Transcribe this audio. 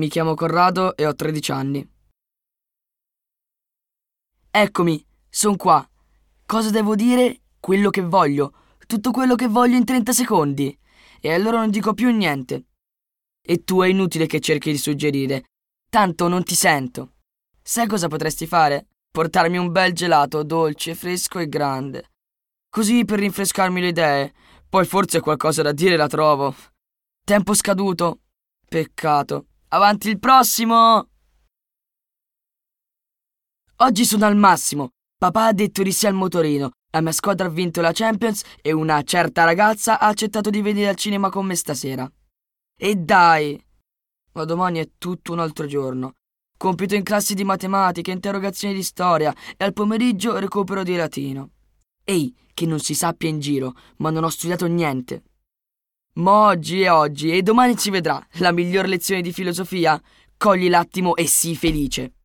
Mi chiamo Corrado e ho 13 anni. Eccomi, son qua. Cosa devo dire? Quello che voglio. Tutto quello che voglio in 30 secondi. E allora non dico più niente. E tu è inutile che cerchi di suggerire. Tanto non ti sento. Sai cosa potresti fare? Portarmi un bel gelato, dolce, fresco e grande. Così per rinfrescarmi le idee. Poi forse qualcosa da dire la trovo. Tempo scaduto. Peccato. Avanti il prossimo! Oggi sono al massimo. Papà ha detto di sì al motorino. La mia squadra ha vinto la Champions e una certa ragazza ha accettato di venire al cinema con me stasera. E dai! Ma domani è tutto un altro giorno. Compito in classe di matematica, interrogazioni di storia e al pomeriggio recupero di latino. Ehi, che non si sappia in giro, ma non ho studiato niente. Ma oggi è oggi e domani ci vedrà. La miglior lezione di filosofia? Cogli l'attimo e sii felice.